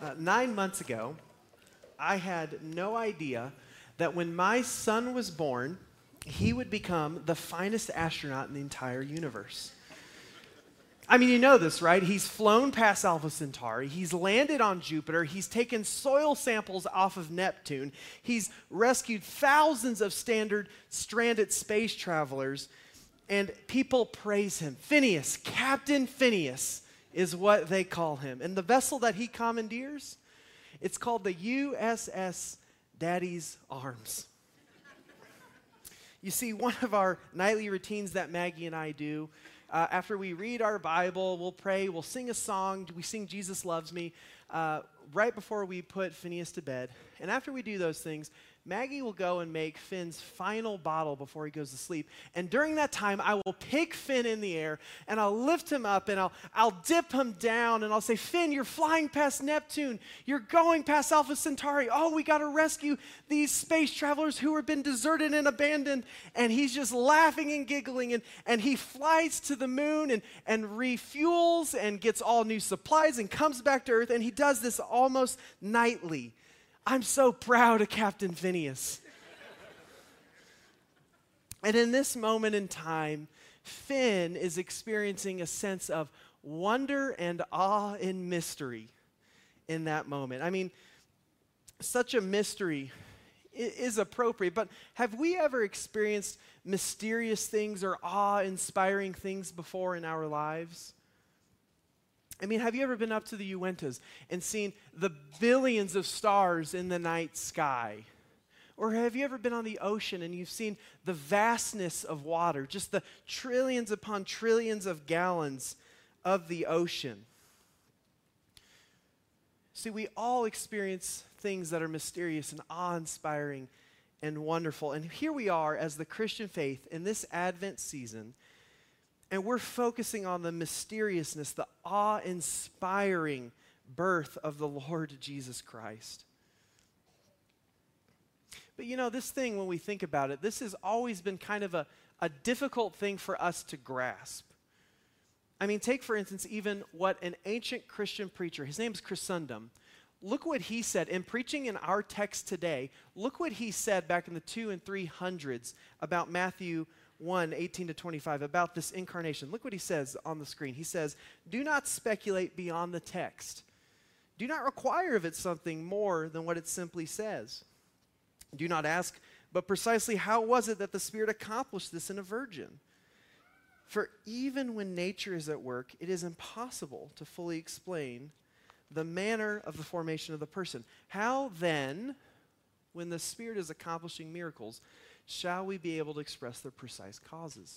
9 months ago, I had no idea that when my son was born, he would become the finest astronaut in the entire universe. I mean, you know this, right? He's flown past Alpha Centauri. He's landed on Jupiter. He's taken soil samples off of Neptune. He's rescued thousands of stranded space travelers, and people praise him. Phineas, Captain Phineas is what they call him. And the vessel that he commandeers, it's called the USS Daddy's Arms. You see, one of our nightly routines that Maggie and I do, after we read our Bible, we'll pray, we'll sing a song, we sing Jesus Loves Me, right before we put Phineas to bed. And after we do those things, Maggie will go and make Finn's final bottle before he goes to sleep. And during that time, I will pick Finn in the air, and I'll lift him up, and I'll dip him down, and I'll say, Finn, you're flying past Neptune. You're going past Alpha Centauri. Oh, we got to rescue these space travelers who have been deserted and abandoned. And he's just laughing and giggling, and he flies to the moon and refuels and gets all new supplies and comes back to Earth, and he does this almost nightly. I'm so proud of Captain Phineas. And in this moment in time, Finn is experiencing a sense of wonder and awe and mystery in that moment. I mean, such a mystery is appropriate, but have we ever experienced mysterious things or awe-inspiring things before in our lives? I mean, have you ever been up to the Uintas and seen the billions of stars in the night sky? Or have you ever been on the ocean and you've seen the vastness of water, just the trillions upon trillions of gallons of the ocean? See, we all experience things that are mysterious and awe-inspiring and wonderful. And here we are as the Christian faith in this Advent season, and we're focusing on the mysteriousness, the awe-inspiring birth of the Lord Jesus Christ. But you know, this thing, when we think about it, this has always been kind of a difficult thing for us to grasp. I mean, take for instance even what an ancient Christian preacher, his name is Chrysostom, look what he said in preaching in our text today. Look what he said back in the 200s and 300s about Matthew 1:18-25, about this incarnation. Look what he says on the screen. He says, "Do not speculate beyond the text. Do not require of it something more than what it simply says. Do not ask, but precisely how was it that the Spirit accomplished this in a virgin? For even when nature is at work, it is impossible to fully explain the manner of the formation of the person. How then, when the Spirit is accomplishing miracles, shall we be able to express their precise causes?"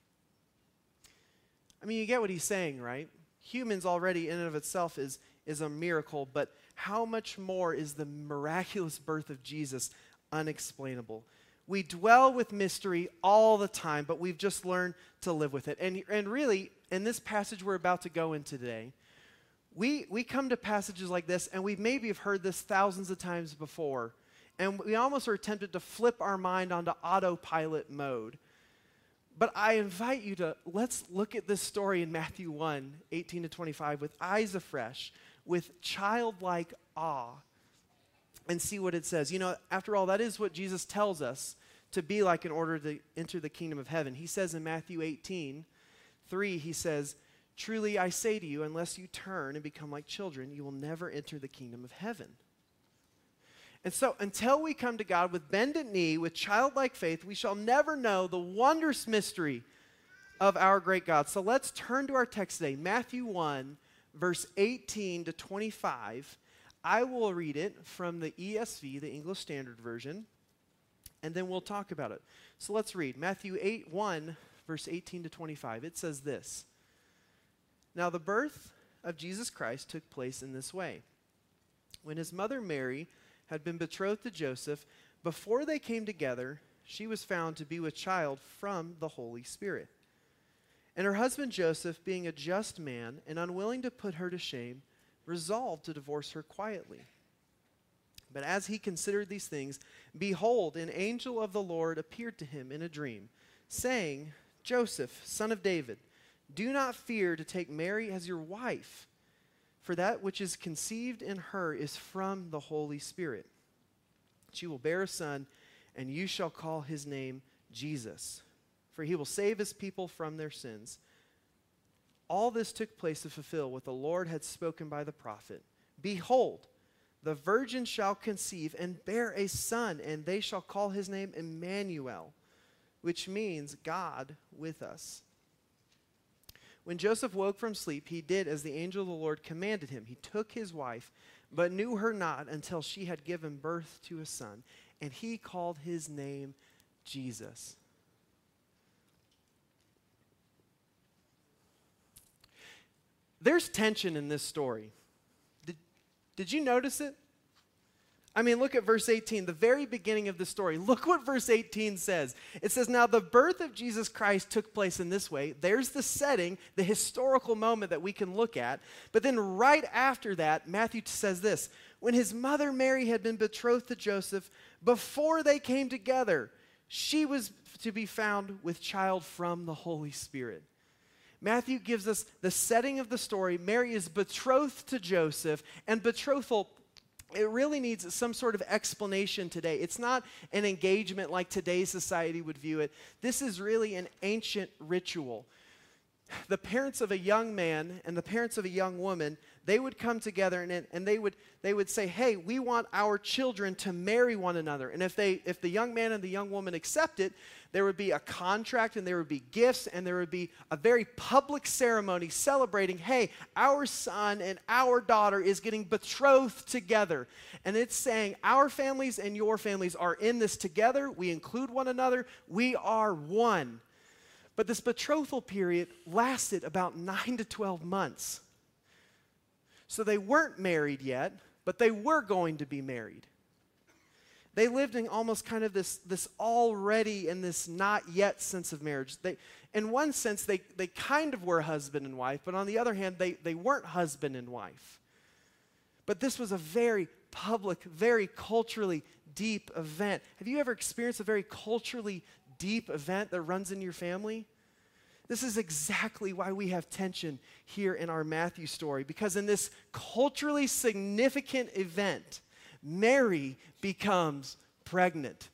I mean, you get what he's saying, right? Humans already in and of itself is a miracle, but how much more is the miraculous birth of Jesus unexplainable? We dwell with mystery all the time, but we've just learned to live with it. And really, in this passage we're about to go into today, we come to passages like this, and we maybe have heard this thousands of times before, and we almost are tempted to flip our mind onto autopilot mode. But I invite you to, let's look at this story in Matthew 1:18-25 with eyes afresh, with childlike awe, and see what it says. You know, after all, that is what Jesus tells us to be like in order to enter the kingdom of heaven. He says in Matthew 18:3, he says, "Truly I say to you, unless you turn and become like children, you will never enter the kingdom of heaven." And so until we come to God with bended knee, with childlike faith, we shall never know the wondrous mystery of our great God. So let's turn to our text today, Matthew 1, verse 18-25. I will read it from the ESV, the English Standard Version, and then we'll talk about it. So let's read Matthew 1, verse 18-25. It says this: "Now the birth of Jesus Christ took place in this way. When his mother Mary had been betrothed to Joseph, before they came together, she was found to be with child from the Holy Spirit. And her husband Joseph, being a just man and unwilling to put her to shame, resolved to divorce her quietly. But as he considered these things, behold, an angel of the Lord appeared to him in a dream, saying, 'Joseph, son of David, do not fear to take Mary as your wife, For that which is conceived in her is from the Holy Spirit. She will bear a son, and you shall call his name Jesus, for he will save his people from their sins. All this took place to fulfill what the Lord had spoken by the prophet. Behold, the virgin shall conceive and bear a son, and they shall call his name Emmanuel, which means God with us. When Joseph woke from sleep, he did as the angel of the Lord commanded him. He took his wife, but knew her not until she had given birth to a son, and he called his name Jesus. There's tension in this story. Did you notice it? I mean, look at verse 18, the very beginning of the story. Look what verse 18 says. It says, now the birth of Jesus Christ took place in this way. There's the setting, the historical moment that we can look at. But then right after that, Matthew says this, when his mother Mary had been betrothed to Joseph, before they came together, she was to be found with child from the Holy Spirit. Matthew gives us the setting of the story. Mary is betrothed to Joseph, and betrothal, it really needs some sort of explanation today. It's not an engagement like today's society would view it. This is really an ancient ritual. The parents of a young man and the parents of a young woman, they would come together and they would say, hey, we want our children to marry one another. And if the young man and the young woman accept it, there would be a contract and there would be gifts and there would be a very public ceremony celebrating, hey, our son and our daughter is getting betrothed together. And it's saying our families and your families are in this together. We include one another. We are one. But this betrothal period lasted about 9 to 12 months. So they weren't married yet, but they were going to be married. They lived in almost kind of this already and this not yet sense of marriage. In one sense, they kind of were husband and wife, but on the other hand, they weren't husband and wife. But this was a very public, very culturally deep event. Have you ever experienced a very culturally deep event that runs in your family? This is exactly why we have tension here in our Matthew story, because in this culturally significant event, Mary becomes pregnant.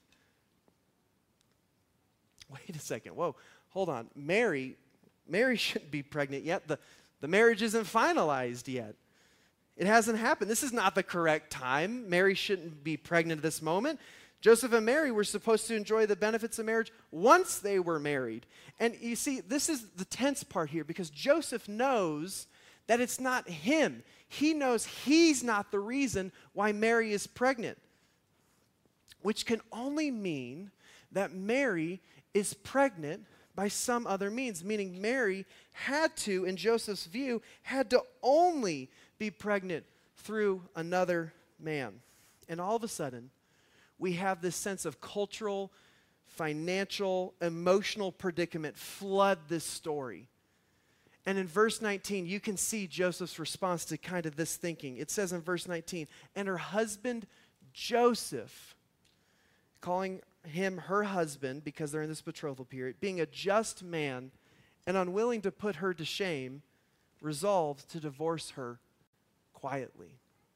Wait a second. Whoa, hold on. Mary shouldn't be pregnant yet. The marriage isn't finalized yet. It hasn't happened. This is not the correct time. Mary shouldn't be pregnant at this moment. Joseph and Mary were supposed to enjoy the benefits of marriage once they were married. And you see, this is the tense part here, because Joseph knows that it's not him. He knows he's not the reason why Mary is pregnant, which can only mean that Mary is pregnant by some other means, meaning Mary had to, in Joseph's view, had to only be pregnant through another man. And all of a sudden, we have this sense of cultural, financial, emotional predicament flood this story. And in verse 19, you can see Joseph's response to kind of this thinking. It says in verse 19, and her husband Joseph, calling him her husband because they're in this betrothal period, being a just man and unwilling to put her to shame, resolved to divorce her quietly.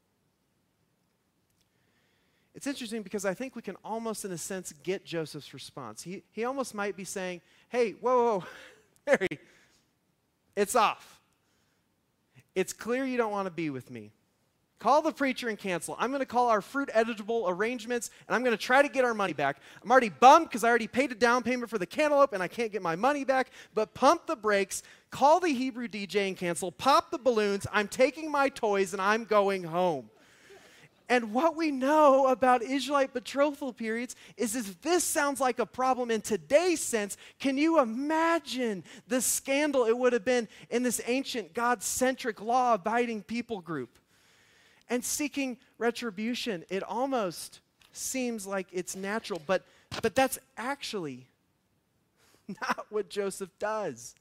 It's interesting because I think we can almost, in a sense, get Joseph's response. He almost might be saying, hey, whoa, Mary, it's off. It's clear you don't want to be with me. Call the preacher and cancel. I'm going to call our fruit edible arrangements, and I'm going to try to get our money back. I'm already bummed because I already paid a down payment for the cantaloupe, and I can't get my money back. But pump the brakes, call the Hebrew DJ and cancel, pop the balloons. I'm taking my toys, and I'm going home. And what we know about Israelite betrothal periods is if this sounds like a problem in today's sense, can you imagine the scandal it would have been in this ancient God-centric law-abiding people group? And seeking retribution, it almost seems like it's natural, but that's actually not what Joseph does.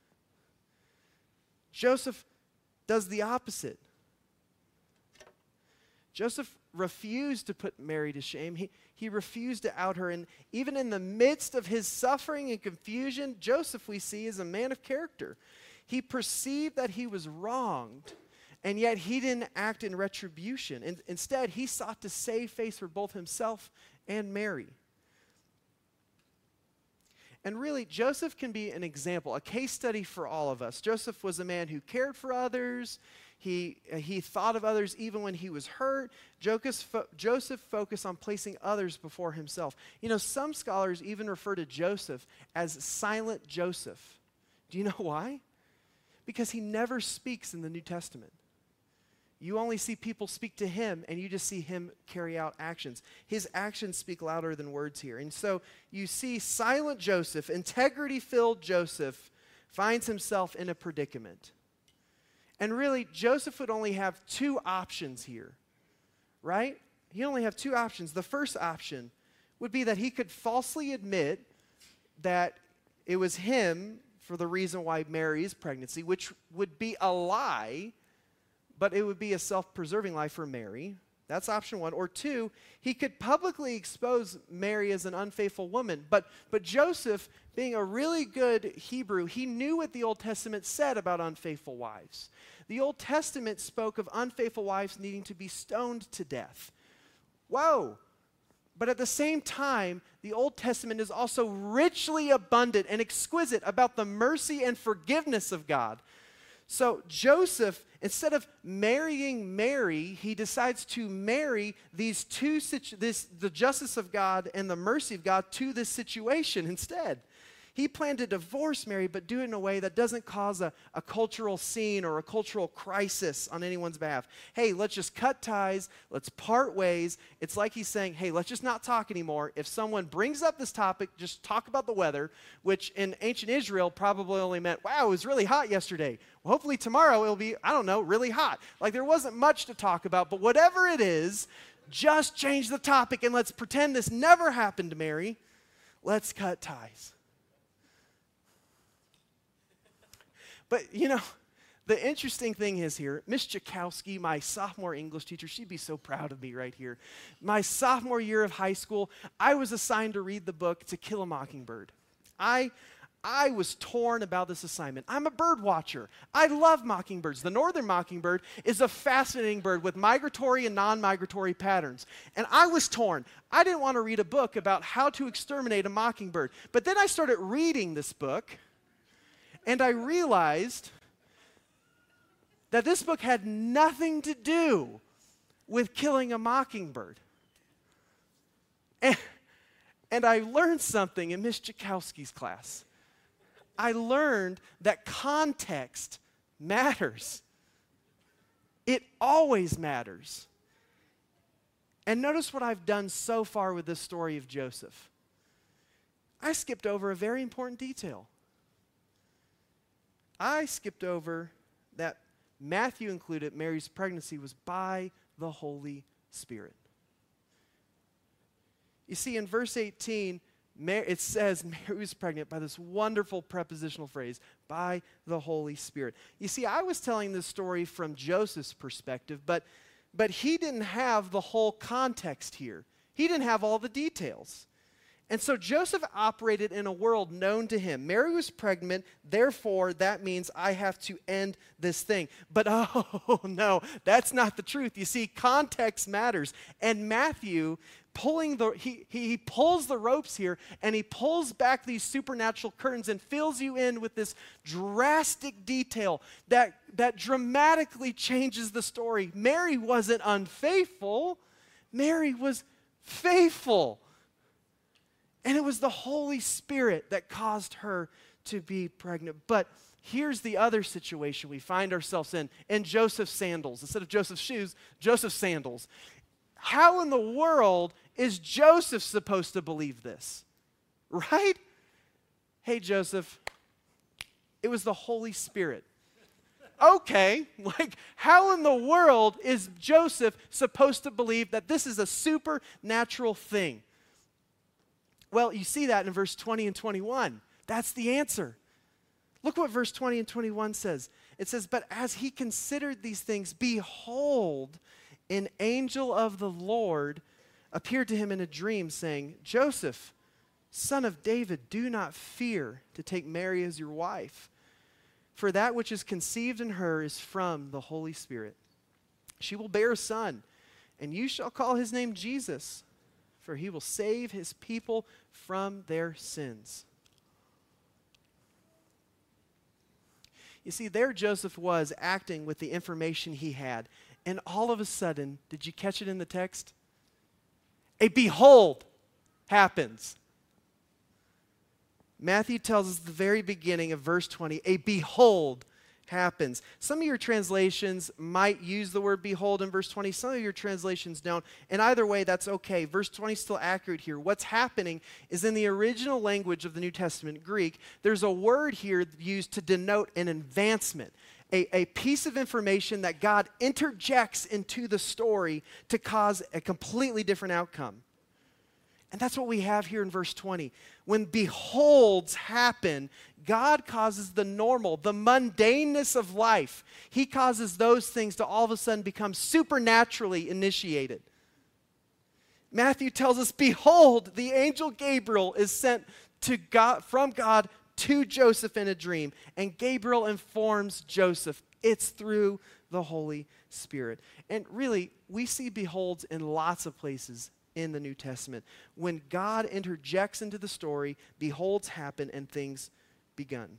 Joseph does the opposite. Joseph refused to put Mary to shame. He refused to out her. And even in the midst of his suffering and confusion, Joseph, we see, is a man of character. He perceived that he was wronged, And yet he didn't act in retribution. Instead, he sought to save face for both himself and Mary. And really, Joseph can be an example, a case study for all of us. Joseph was a man who cared for others. He thought of others even when he was hurt. Joseph focused on placing others before himself. You know, some scholars even refer to Joseph as silent Joseph. Do you know why? Because he never speaks in the New Testament. You only see people speak to him, and you just see him carry out actions. His actions speak louder than words here. And so you see silent Joseph, integrity-filled Joseph, finds himself in a predicament. And really, Joseph would only have two options here, right? He'd only have two options. The first option would be that he could falsely admit that it was him for the reason why Mary's pregnancy, which would be a lie, but it would be a self-preserving lie for Mary. That's option one. Or two, he could publicly expose Mary as an unfaithful woman. But Joseph, being a really good Hebrew, he knew what the Old Testament said about unfaithful wives. The Old Testament spoke of unfaithful wives needing to be stoned to death. Whoa! But at the same time, the Old Testament is also richly abundant and exquisite about the mercy and forgiveness of God. So Joseph, instead of marrying Mary, he decides to marry the justice of God and the mercy of God to this situation instead. He planned to divorce Mary, but do it in a way that doesn't cause a cultural scene or a cultural crisis on anyone's behalf. Hey, let's just cut ties. Let's part ways. It's like he's saying, hey, let's just not talk anymore. If someone brings up this topic, just talk about the weather, which in ancient Israel probably only meant, wow, it was really hot yesterday. Well, hopefully tomorrow it'll be, I don't know, really hot. Like there wasn't much to talk about, but whatever it is, just change the topic and let's pretend this never happened to Mary. Let's cut ties. But, you know, the interesting thing is here, Miss Jakowski, my sophomore English teacher, she'd be so proud of me right here. My sophomore year of high school, I was assigned to read the book To Kill a Mockingbird. I was torn about this assignment. I'm a bird watcher. I love mockingbirds. The northern mockingbird is a fascinating bird with migratory and non-migratory patterns. And I was torn. I didn't want to read a book about how to exterminate a mockingbird. But then I started reading this book, and I realized that this book had nothing to do with killing a mockingbird. And I learned something in Miss Jakowski's class. I learned that context matters. It always matters. And notice what I've done so far with this story of Joseph. I skipped over a very important detail. I skipped over that Matthew included Mary's pregnancy was by the Holy Spirit. You see, in verse 18, it says Mary was pregnant by this wonderful prepositional phrase, by the Holy Spirit. You see, I was telling this story from Joseph's perspective, but he didn't have the whole context here. He didn't have all the details. And so Joseph operated in a world known to him. Mary was pregnant, therefore that means I have to end this thing. But oh no, that's not the truth. You see, context matters. And Matthew, he pulls the ropes here, and he pulls back these supernatural curtains and fills you in with this drastic detail that dramatically changes the story. Mary wasn't unfaithful. Mary was faithful. And it was the Holy Spirit that caused her to be pregnant. But here's the other situation we find ourselves in Joseph's sandals. Instead of Joseph's shoes, Joseph's sandals. How in the world is Joseph supposed to believe this? Right? Hey, Joseph, it was the Holy Spirit. Okay, like how in the world is Joseph supposed to believe that this is a supernatural thing? Well, you see that in verse 20 and 21. That's the answer. Look what verse 20 and 21 says. It says, but as he considered these things, behold, an angel of the Lord appeared to him in a dream, saying, Joseph, son of David, do not fear to take Mary as your wife, For that which is conceived in her is from the Holy Spirit. She will bear a son, and you shall call his name Jesus, for he will save his people from their sins. You see, there Joseph was acting with the information he had. And all of a sudden, did you catch it in the text? A behold happens. Matthew tells us at the very beginning of verse 20, a behold happens. Some of your translations might use the word behold in verse 20. Some of your translations don't. And either way, that's okay. Verse 20 is still accurate here. What's happening is in the original language of the New Testament, Greek, there's a word here used to denote an advancement, a piece of information that God interjects into the story to cause a completely different outcome. And that's what we have here in verse 20. When beholds happen, God causes the normal, the mundaneness of life. He causes those things to all of a sudden become supernaturally initiated. Matthew tells us, behold, the angel Gabriel is sent to God, from God to Joseph in a dream. And Gabriel informs Joseph. It's through the Holy Spirit. And really, we see beholds in lots of places in the New Testament. When God interjects into the story, beholds happen and things begun.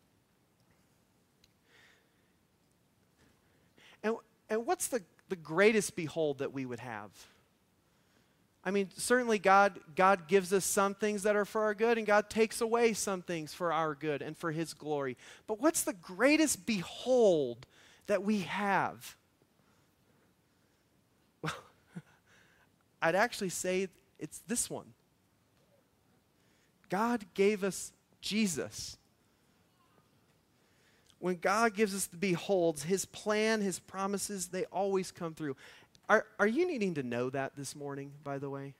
And what's the greatest behold that we would have? I mean, certainly God gives us some things that are for our good, and God takes away some things for our good and for his glory. But what's the greatest behold that we have? I'd actually say it's this one. God gave us Jesus. When God gives us the beholds, his plan, his promises, they always come through. Are you needing to know that this morning, by the way?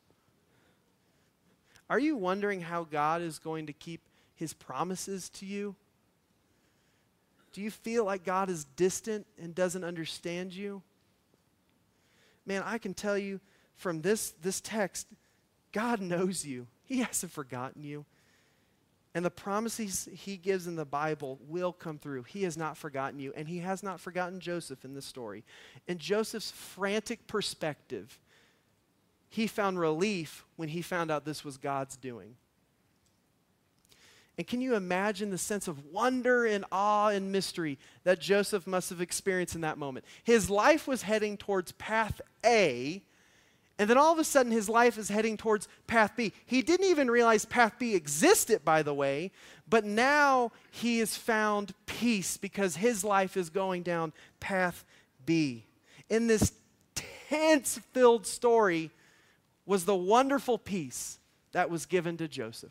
Are you wondering how God is going to keep his promises to you? Do you feel like God is distant and doesn't understand you? Man, I can tell you, from this text, God knows you. He hasn't forgotten you. And the promises he gives in the Bible will come through. He has not forgotten you, and he has not forgotten Joseph in this story. In Joseph's frantic perspective, he found relief when he found out this was God's doing. And can you imagine the sense of wonder and awe and mystery that Joseph must have experienced in that moment? His life was heading towards path A, and then all of a sudden his life is heading towards path B. He didn't even realize path B existed, by the way, but now he has found peace because his life is going down path B. In this tense-filled story was the wonderful peace that was given to Joseph.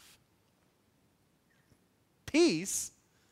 Peace?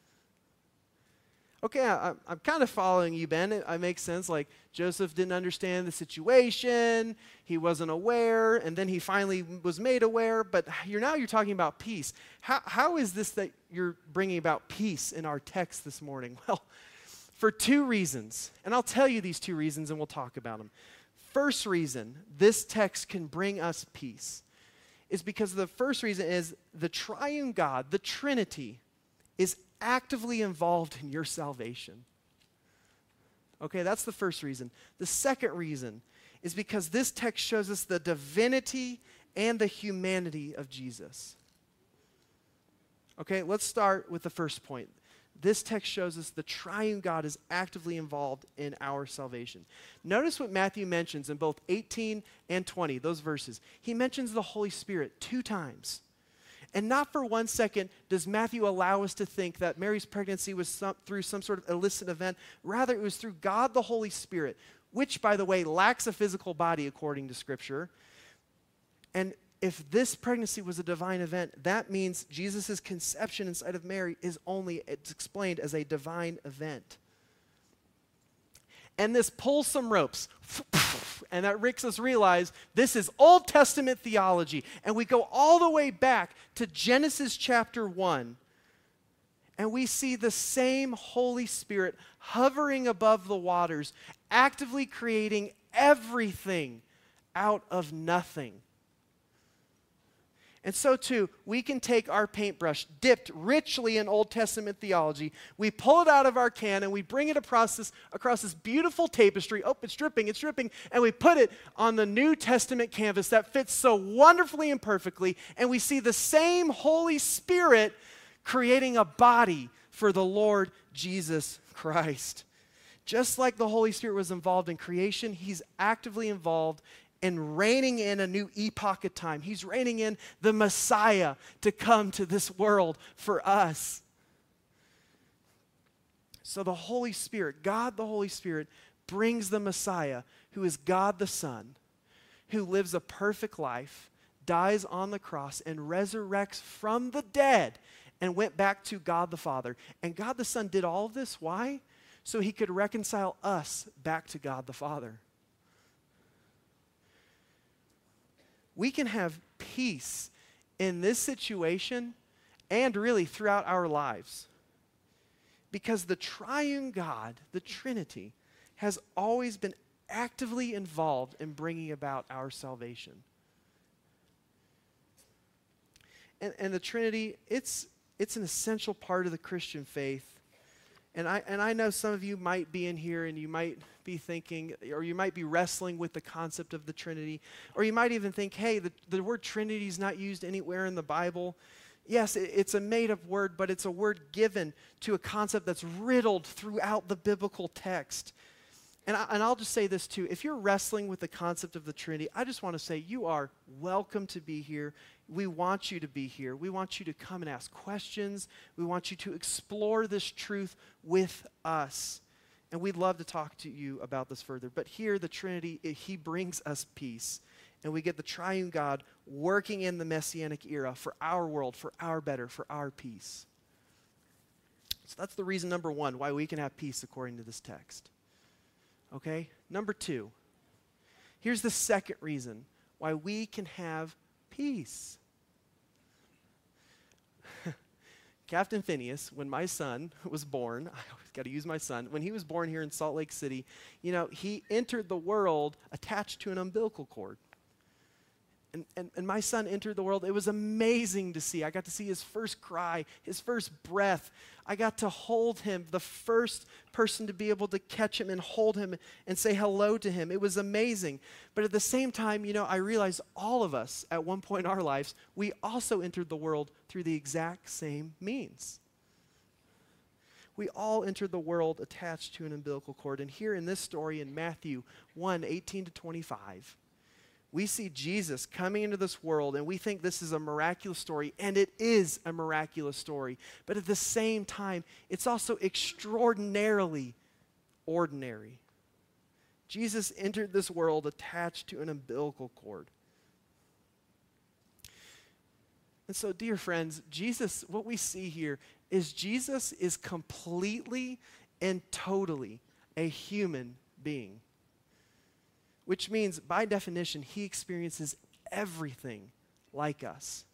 Okay, I'm kind of following you, Ben. It makes sense. Like, Joseph didn't understand the situation. He wasn't aware. And then he finally was made aware. But you're talking about peace. How is this that you're bringing about peace in our text this morning? Well, for two reasons. And I'll tell you these two reasons and we'll talk about them. First reason this text can bring us peace is because the first reason is the triune God, the Trinity, is actively involved in your salvation. Okay, that's the first reason. The second reason is because this text shows us the divinity and the humanity of Jesus. Okay, let's start with the first point. This text shows us the triune God is actively involved in our salvation. Notice what Matthew mentions in both 18 and 20, those verses. He mentions the Holy Spirit 2 times. And not for 1 second does Matthew allow us to think that Mary's pregnancy was through some sort of illicit event. Rather, it was through God the Holy Spirit, which, by the way, lacks a physical body according to Scripture. And if this pregnancy was a divine event, that means Jesus' conception inside of Mary it's explained as a divine event. And this pulls some ropes, and that makes us realize this is Old Testament theology. And we go all the way back to Genesis chapter 1, and we see the same Holy Spirit hovering above the waters, actively creating everything out of nothing. And so too, we can take our paintbrush dipped richly in Old Testament theology, we pull it out of our can and we bring it across this beautiful tapestry. Oh, it's dripping, and we put it on the New Testament canvas that fits so wonderfully and perfectly, and we see the same Holy Spirit creating a body for the Lord Jesus Christ. Just like the Holy Spirit was involved in creation, he's actively involved and reigning in a new epoch of time. He's reigning in the Messiah to come to this world for us. So the Holy Spirit, God the Holy Spirit, brings the Messiah, who is God the Son, who lives a perfect life, dies on the cross, and resurrects from the dead and went back to God the Father. And God the Son did all of this. Why? So he could reconcile us back to God the Father. We can have peace in this situation and really throughout our lives because the triune God, the Trinity, has always been actively involved in bringing about our salvation. And the Trinity, it's an essential part of the Christian faith. And I know some of you might be in here and you might be thinking, or you might be wrestling with the concept of the Trinity, or you might even think, hey, the word Trinity is not used anywhere in the Bible. Yes, it's a made-up word, but it's a word given to a concept that's riddled throughout the biblical text. And I'll just say this too. If you're wrestling with the concept of the Trinity, I just want to say you are welcome to be here. We want you to be here. We want you to come and ask questions. We want you to explore this truth with us. And we'd love to talk to you about this further. But here, the Trinity, he brings us peace. And we get the triune God working in the Messianic era for our world, for our better, for our peace. So that's the reason, number one, why we can have peace according to this text. Okay? Number two, here's the second reason why we can have peace. Captain Phineas, when my son was born, I always got to use my son, when he was born here in Salt Lake City, he entered the world attached to an umbilical cord. And my son entered the world. It was amazing to see. I got to see his first cry, his first breath. I got to hold him, the first person to be able to catch him and hold him and say hello to him. It was amazing. But at the same time, I realized all of us at one point in our lives, we also entered the world through the exact same means. We all entered the world attached to an umbilical cord. And here in this story in Matthew 1:18-25, we see Jesus coming into this world, and we think this is a miraculous story, and it is a miraculous story. But at the same time, it's also extraordinarily ordinary. Jesus entered this world attached to an umbilical cord. And so, dear friends, Jesus, what we see here is Jesus is completely and totally a human being. Which means, by definition, he experiences everything like us.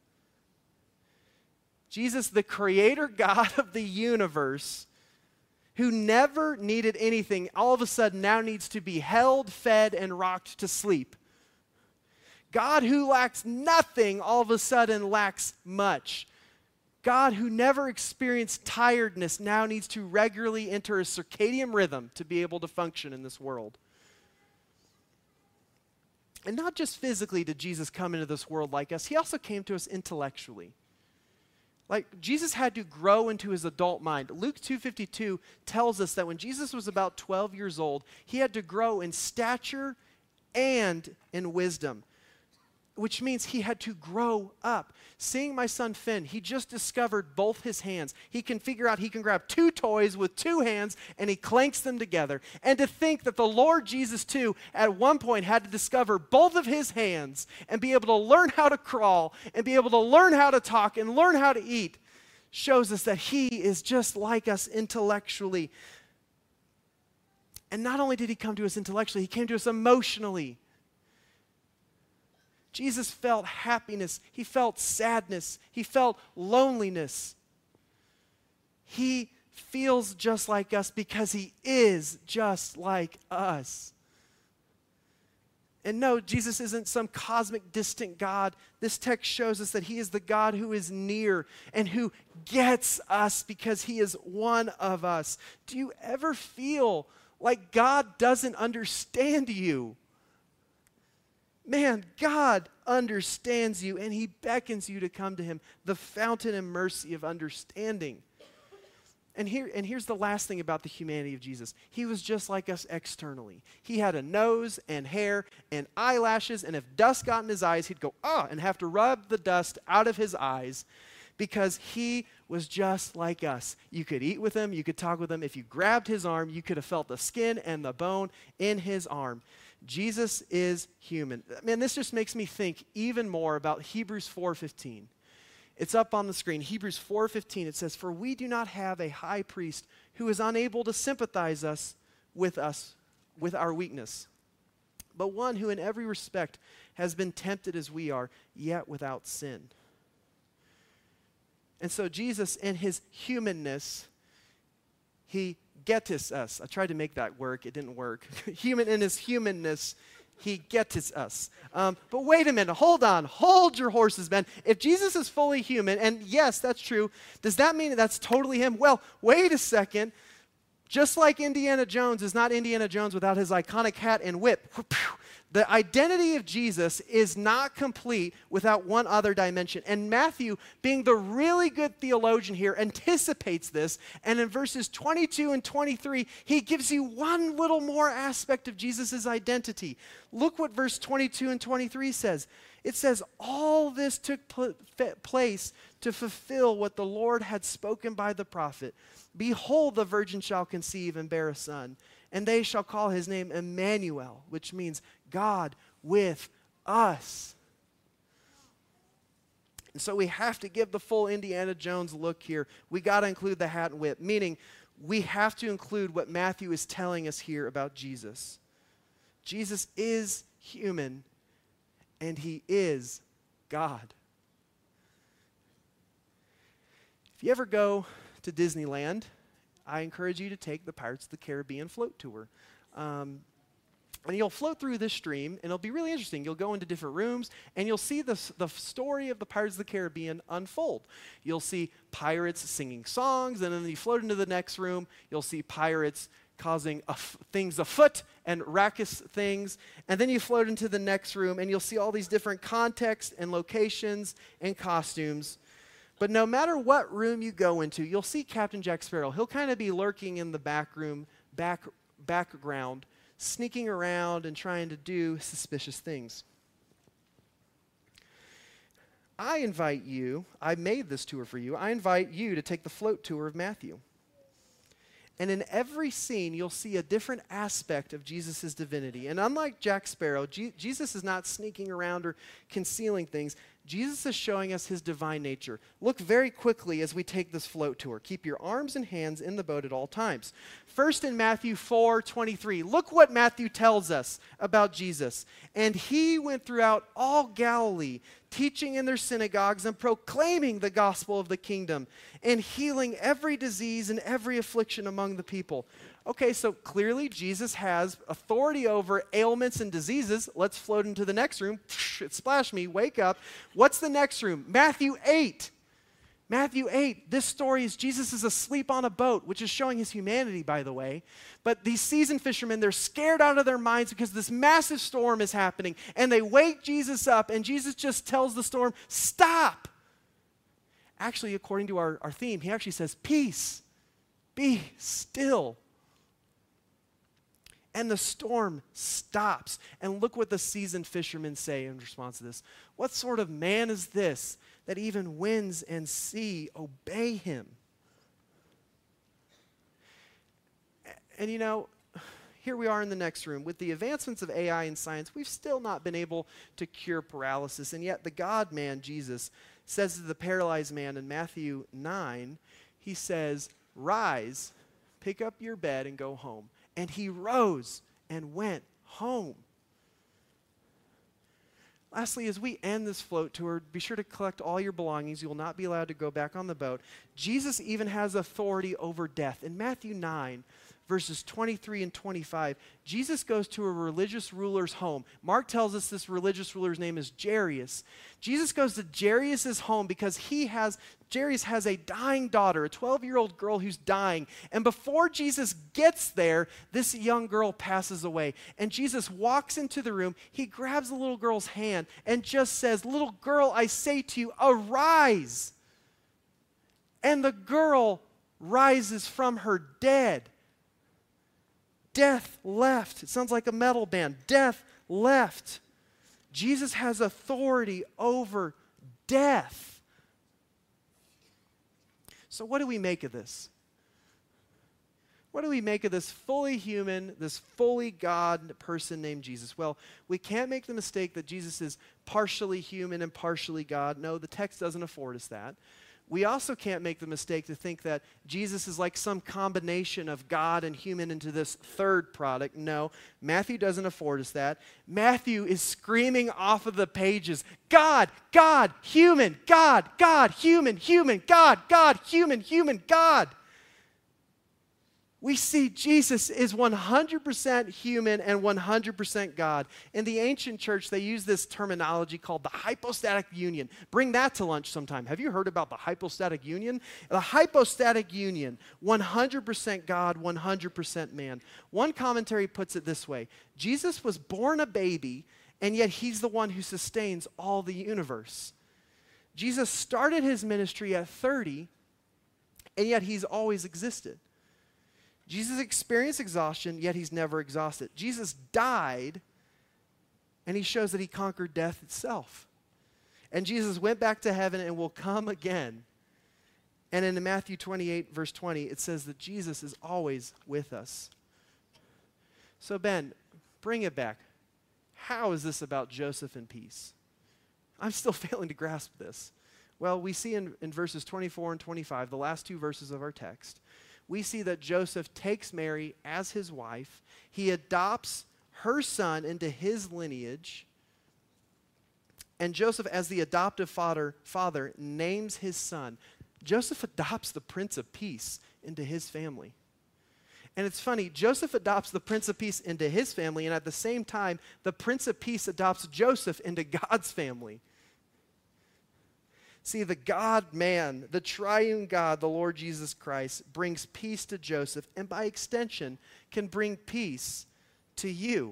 Jesus, the creator God of the universe, who never needed anything, all of a sudden now needs to be held, fed, and rocked to sleep. God who lacks nothing, all of a sudden lacks much. God who never experienced tiredness now needs to regularly enter a circadian rhythm to be able to function in this world. And not just physically did Jesus come into this world like us, he also came to us intellectually. Like, Jesus had to grow into his adult mind. Luke 2:52 tells us that when Jesus was about 12 years old, he had to grow in stature and in wisdom, which means he had to grow up. Seeing my son Finn, he just discovered both his hands. He can figure out he can grab two toys with two hands and he clanks them together. And to think that the Lord Jesus too at one point had to discover both of his hands and be able to learn how to crawl and be able to learn how to talk and learn how to eat shows us that he is just like us intellectually. And not only did he come to us intellectually, he came to us emotionally. Jesus felt happiness. He felt sadness. He felt loneliness. He feels just like us because he is just like us. And no, Jesus isn't some cosmic distant God. This text shows us that he is the God who is near and who gets us because he is one of us. Do you ever feel like God doesn't understand you? Man, God understands you and he beckons you to come to him, the fountain and mercy of understanding. And here's the last thing about the humanity of Jesus. He was just like us externally. He had a nose and hair and eyelashes, and if dust got in his eyes, he'd go, and have to rub the dust out of his eyes because he was just like us. You could eat with him, you could talk with him. If you grabbed his arm, you could have felt the skin and the bone in his arm. Jesus is human. Man, this just makes me think even more about Hebrews 4:15. It's up on the screen. Hebrews 4:15, it says, "For we do not have a high priest who is unable to sympathize with our weakness, but one who in every respect has been tempted as we are, yet without sin." And so Jesus, in his humanness, he getteth us. I tried to make that work. It didn't work. In his humanness, he getteth us. But wait a minute. Hold on. Hold your horses, man. If Jesus is fully human, and yes, that's true, does that mean that's totally him? Well, wait a second. Just like Indiana Jones is not Indiana Jones without his iconic hat and whip. The identity of Jesus is not complete without one other dimension. And Matthew, being the really good theologian here, anticipates this. And in verses 22 and 23, he gives you one little more aspect of Jesus' identity. Look what verse 22 and 23 says. It says, "All this took place to fulfill what the Lord had spoken by the prophet. Behold, the virgin shall conceive and bear a son, and they shall call his name Emmanuel," which means God with us. And so we have to give the full Indiana Jones look here. We got to include the hat and whip, meaning we have to include what Matthew is telling us here about Jesus. Jesus is human, and he is God. If you ever go to Disneyland, I encourage you to take the Pirates of the Caribbean float tour. And you'll float through this stream, and it'll be really interesting. You'll go into different rooms, and you'll see the story of the Pirates of the Caribbean unfold. You'll see pirates singing songs, and then you float into the next room. You'll see pirates causing things afoot and raucous things. And then you float into the next room, and you'll see all these different contexts and locations and costumes. But no matter what room you go into, you'll see Captain Jack Sparrow. He'll kind of be lurking in the background, sneaking around and trying to do suspicious things. I made this tour for you. I invite you to take the float tour of Matthew. And in every scene, you'll see a different aspect of Jesus' divinity. And unlike Jack Sparrow, Jesus is not sneaking around or concealing things. Jesus is showing us his divine nature. Look very quickly as we take this float tour. Keep your arms and hands in the boat at all times. First in Matthew 4:23, look what Matthew tells us about Jesus. "And he went throughout all Galilee, teaching in their synagogues and proclaiming the gospel of the kingdom and healing every disease and every affliction among the people." Okay, so clearly Jesus has authority over ailments and diseases. Let's float into the next room. It splashed me. Wake up. What's the next room? Matthew 8. Matthew 8, this story is Jesus is asleep on a boat, which is showing his humanity, by the way. But these seasoned fishermen, they're scared out of their minds because this massive storm is happening. And they wake Jesus up, and Jesus just tells the storm, "Stop." Actually, according to our theme, he actually says, "Peace, be still." And the storm stops. And look what the seasoned fishermen say in response to this. "What sort of man is this that even winds and sea obey him?" And you know, here we are in the next room. With the advancements of AI and science, we've still not been able to cure paralysis. And yet the God-man, Jesus, says to the paralyzed man in Matthew 9, he says, "Rise, pick up your bed and go home." And he rose and went home. Lastly, as we end this float tour, be sure to collect all your belongings. You will not be allowed to go back on the boat. Jesus even has authority over death. In Matthew 9, verses 23 and 25, Jesus goes to a religious ruler's home. Mark tells us this religious ruler's name is Jairus. Jesus goes to Jairus' home because Jairus has a dying daughter, a 12-year-old girl who's dying. And before Jesus gets there, this young girl passes away. And Jesus walks into the room. He grabs the little girl's hand and just says, "Little girl, I say to you, arise." And the girl rises from her dead. Death left. It sounds like a metal band. Death left. Jesus has authority over death. So what do we make of this? What do we make of this fully human, this fully God person named Jesus? Well, we can't make the mistake that Jesus is partially human and partially God. No, the text doesn't afford us that. We also can't make the mistake to think that Jesus is like some combination of God and human into this third product. No, Matthew doesn't afford us that. Matthew is screaming off of the pages, God, God, human, God, God, human, human, God, God, human, human, God. We see Jesus is 100% human and 100% God. In the ancient church, they use this terminology called the hypostatic union. Bring that to lunch sometime. Have you heard about the hypostatic union? The hypostatic union, 100% God, 100% man. One commentary puts it this way: Jesus was born a baby, and yet he's the one who sustains all the universe. Jesus started his ministry at 30, and yet he's always existed. Jesus experienced exhaustion, yet he's never exhausted. Jesus died, and he shows that he conquered death itself. And Jesus went back to heaven and will come again. And in Matthew 28, verse 20, it says that Jesus is always with us. So Ben, bring it back. How is this about Joseph and peace? I'm still failing to grasp this. Well, we see in verses 24 and 25, the last two verses of our text, we see that Joseph takes Mary as his wife. He adopts her son into his lineage. And Joseph, as the adoptive father, names his son. Joseph adopts the Prince of Peace into his family. And it's funny, Joseph adopts the Prince of Peace into his family, and at the same time, the Prince of Peace adopts Joseph into God's family. See, the God-man, the triune God, the Lord Jesus Christ, brings peace to Joseph, and by extension, can bring peace to you.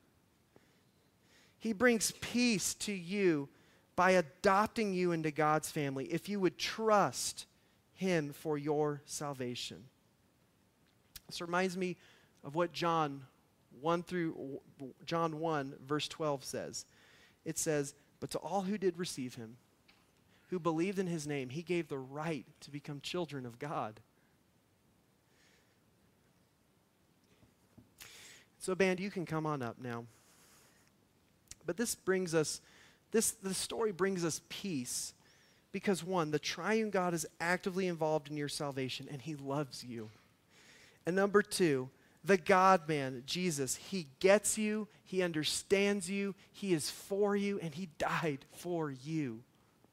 He brings peace to you by adopting you into God's family, if you would trust him for your salvation. This reminds me of what John 1, verse 12 says. It says, "But to all who did receive him, who believed in his name, he gave the right to become children of God." So band, you can come on up now. But this story brings us peace because one, the triune God is actively involved in your salvation and he loves you. And number two, the God-man, Jesus, he gets you, he understands you, he is for you, and he died for you.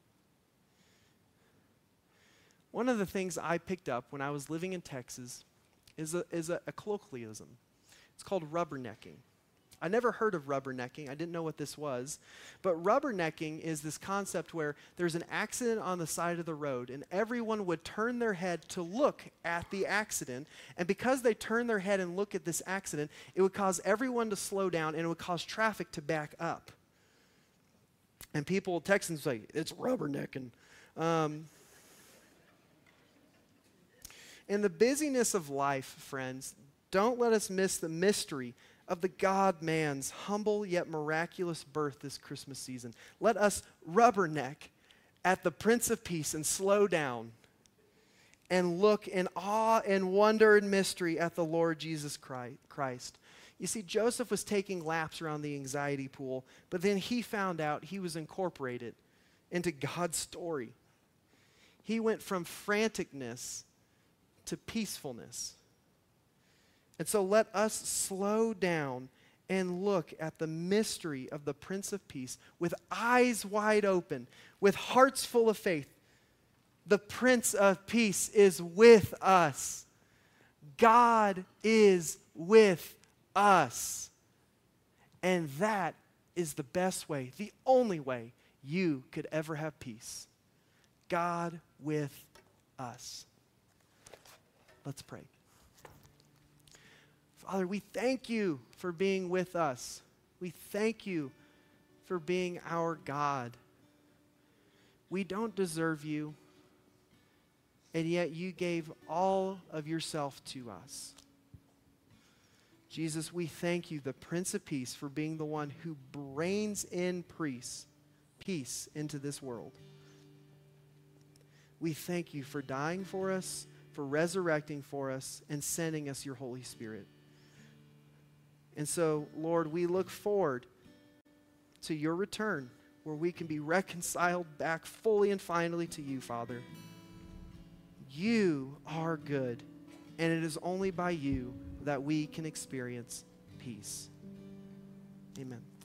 One of the things I picked up when I was living in Texas is a colloquialism. It's called rubbernecking. I never heard of rubbernecking. I didn't know what this was. But rubbernecking is this concept where there's an accident on the side of the road, and everyone would turn their head to look at the accident. And because they turn their head and look at this accident, it would cause everyone to slow down, and it would cause traffic to back up. And people, Texans, say, it's rubbernecking. In the busyness of life, friends, don't let us miss the mystery of the God-man's humble yet miraculous birth this Christmas season. Let us rubberneck at the Prince of Peace and slow down and look in awe and wonder and mystery at the Lord Jesus Christ. You see, Joseph was taking laps around the anxiety pool, but then he found out he was incorporated into God's story. He went from franticness to peacefulness. And so let us slow down and look at the mystery of the Prince of Peace with eyes wide open, with hearts full of faith. The Prince of Peace is with us. God is with us. And that is the best way, the only way you could ever have peace. God with us. Let's pray. Father, we thank you for being with us. We thank you for being our God. We don't deserve you, and yet you gave all of yourself to us. Jesus, we thank you, the Prince of Peace, for being the one who reigns in peace into this world. We thank you for dying for us, for resurrecting for us, and sending us your Holy Spirit. And so, Lord, we look forward to your return, where we can be reconciled back fully and finally to you, Father. You are good, and it is only by you that we can experience peace. Amen.